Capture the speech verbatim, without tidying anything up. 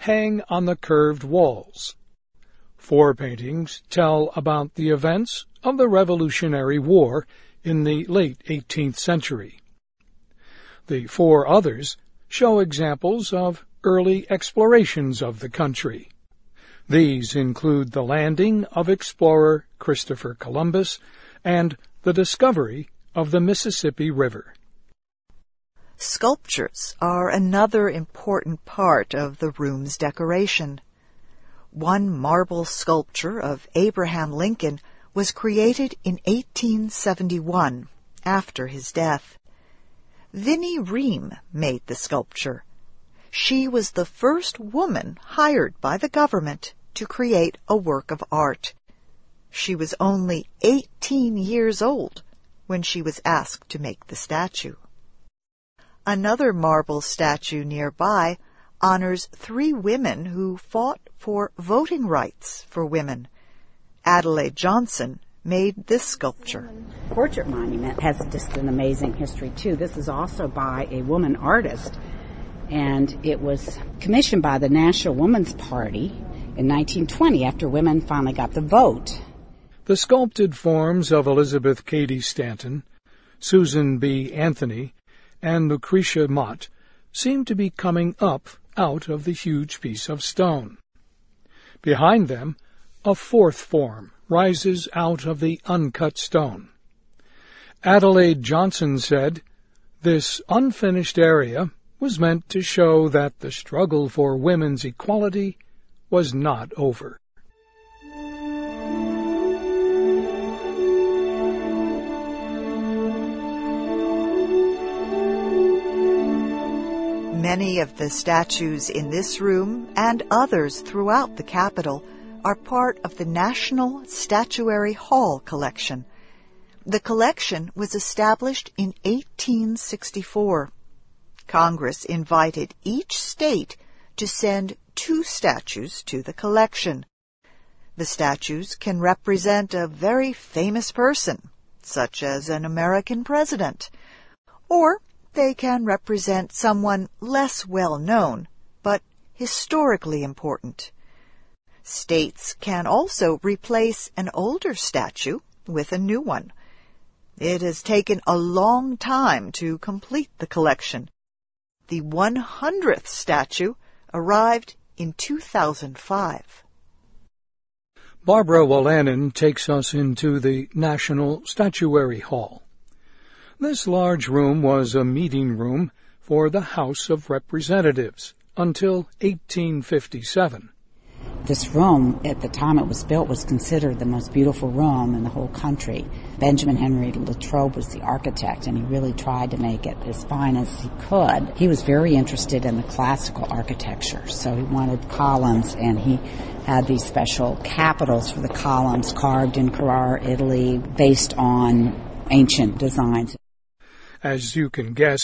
hang on the curved walls. Four paintings tell about the events of the Revolutionary War in the late eighteenth century. The four others show examples of early explorations of the country. These include the landing of explorer Christopher Columbus and the discovery of the Mississippi River. Sculptures are another important part of the room's decoration. One marble sculpture of Abraham Lincoln was created in eighteen seventy-one, after his death. Vinnie Ream made the sculpture. She was the first woman hired by the government to create a work of art. She was only eighteen years old when she was asked to make the statue. Another marble statue nearby honors three women who fought for voting rights for women. Adelaide Johnson made this sculpture. The portrait monument has just an amazing history, too. This is also by a woman artist, and it was commissioned by the National Woman's Party in nineteen twenty after women finally got the vote. The sculpted forms of Elizabeth Cady Stanton, Susan B. Anthony, and Lucretia Mott seem to be coming up out of the huge piece of stone. Behind them, a fourth form rises out of the uncut stone. Adelaide Johnson said, "This unfinished area was meant to show that the struggle for women's equality was not over." Many of the statues in this room and others throughout the Capitol are part of the National Statuary Hall collection. The collection was established in eighteen sixty-four. Congress invited each state to send two statues to the collection. The statues can represent a very famous person, such as an American president, or they can represent someone less well known, but historically important. States can also replace an older statue with a new one. It has taken a long time to complete the collection. The one hundredth statue arrived in two thousand five. Barbara Wolanin takes us into the National Statuary Hall. This large room was a meeting room for the House of Representatives until eighteen fifty-seven. This room, at the time it was built, was considered the most beautiful room in the whole country. Benjamin Henry Latrobe was the architect, and he really tried to make it as fine as he could. He was very interested in the classical architecture, so he wanted columns, and he had these special capitals for the columns carved in Carrara, Italy, based on ancient designs. As you can guess,